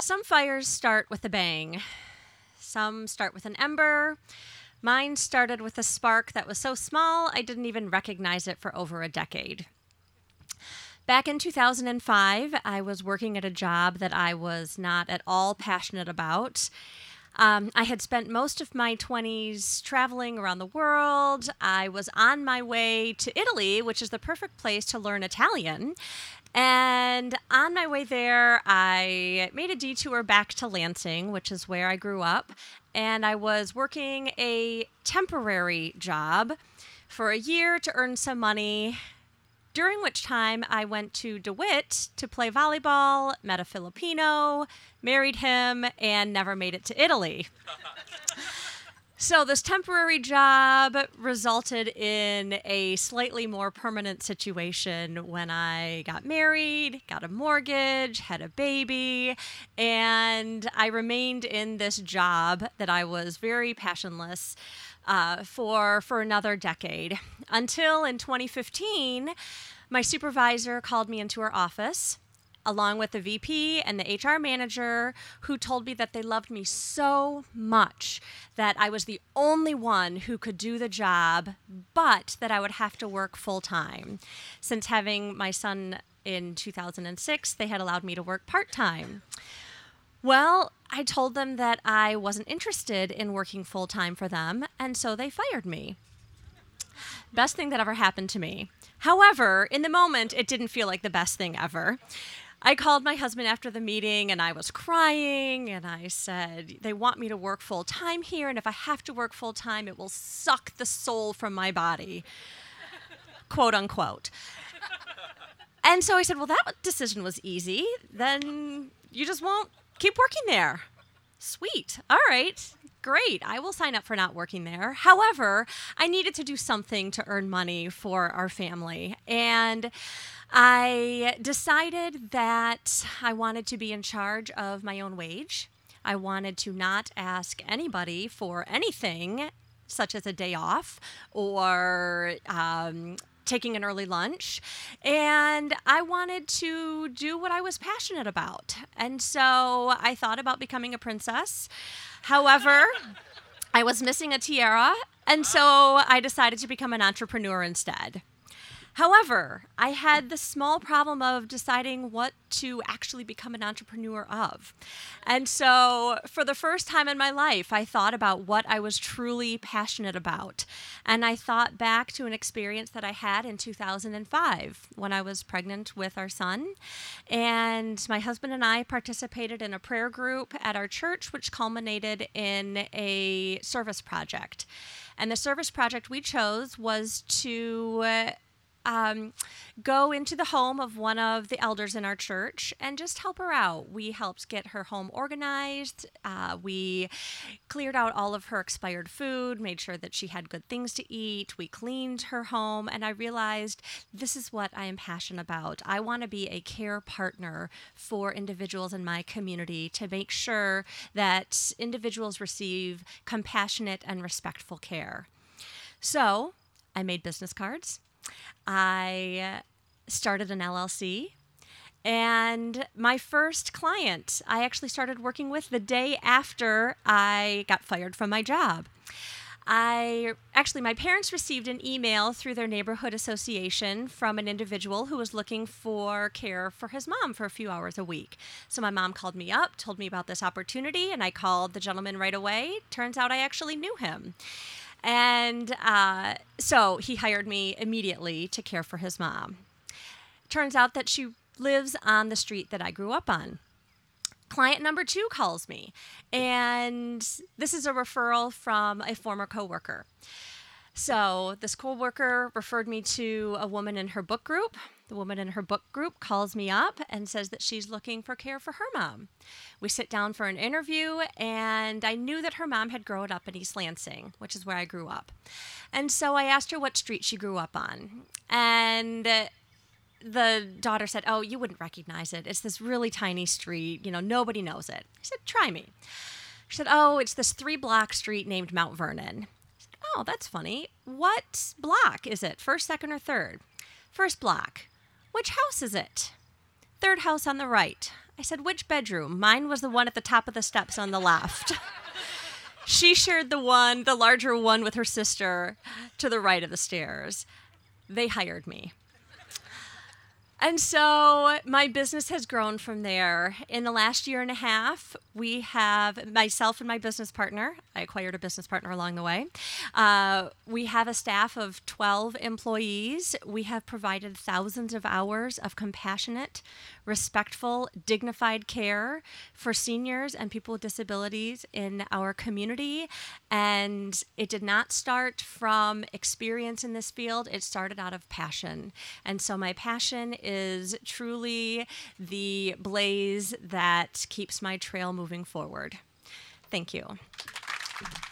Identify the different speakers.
Speaker 1: Some fires start with a bang. Some start with an ember. Mine started with a spark that was so small I didn't even recognize it for over a decade. Back in 2005, I was working at a job that I was not at all passionate about. I had spent most of my 20s traveling around the world. I was on my way to Italy, which is the perfect place to learn Italian. And on my way there, I made a detour back to Lansing, which is where I grew up. And I was working a temporary job for a year to earn some money, during which time I went to DeWitt to play volleyball, met a Filipino, married him, and never made it to Italy. So this temporary job resulted in a slightly more permanent situation when I got married, got a mortgage, had a baby, and I remained in this job that I was very passionless for another decade. Until in 2015, my supervisor called me into her office, along with the VP and the HR manager, who told me that they loved me so much that I was the only one who could do the job, but that I would have to work full-time. Since having my son in 2006, they had allowed me to work part-time. Well, I told them that I wasn't interested in working full-time for them, and so they fired me. Best thing that ever happened to me. However, in the moment, it didn't feel like the best thing ever. I called my husband after the meeting and I was crying and I said, they want me to work full time here, and if I have to work full time, it will suck the soul from my body, quote unquote. And so I said, well, that decision was easy. Then you just won't keep working there. Sweet. All right. Great. I will sign up for not working there. However, I needed to do something to earn money for our family. And I decided that I wanted to be in charge of my own wage. I wanted to not ask anybody for anything, such as a day off or taking an early lunch. And I wanted to do what I was passionate about. And so I thought about becoming a princess. However, I was missing a tiara, and so I decided to become an entrepreneur instead. However, I had the small problem of deciding what to actually become an entrepreneur of. And so for the first time in my life, I thought about what I was truly passionate about. And I thought back to an experience that I had in 2005 when I was pregnant with our son. And my husband and I participated in a prayer group at our church, which culminated in a service project. And the service project we chose was to go into the home of one of the elders in our church and just help her out. We helped get her home organized. We cleared out all of her expired food, made sure that she had good things to eat. We cleaned her home, and I realized this is what I am passionate about. I want to be a care partner for individuals in my community to make sure that individuals receive compassionate and respectful care. So I made business cards. I started an LLC, and my first client I actually started working with the day after I got fired from my job. My parents received an email through their neighborhood association from an individual who was looking for care for his mom for a few hours a week. So my mom called me up, told me about this opportunity, and I called the gentleman right away. Turns out I actually knew him. And so he hired me immediately to care for his mom. Turns out that she lives on the street that I grew up on. Client number 2 calls me, and this is a referral from a former coworker. So this coworker referred me to a woman in her book group. The woman in her book group calls me up and says that she's looking for care for her mom. We sit down for an interview, and I knew that her mom had grown up in East Lansing, which is where I grew up. And so I asked her what street she grew up on. And the daughter said, oh, you wouldn't recognize it. It's this really tiny street. You know, nobody knows it. I said, try me. She said, oh, it's this 3-block street named Mount Vernon. I said, oh, that's funny. What block is it? First, second, or third? First block. Which house is it? Third house on the right. I said, which bedroom? Mine was the one at the top of the steps on the left. She shared the larger one with her sister to the right of the stairs. They hired me. And so my business has grown from there. In the last year and a half, we have myself and my business partner. I acquired a business partner along the way. We have a staff of 12 employees. We have provided thousands of hours of compassionate, respectful, dignified care for seniors and people with disabilities in our community. And it did not start from experience in this field. It started out of passion. And so my passion is truly the blaze that keeps my trail moving forward. Thank you.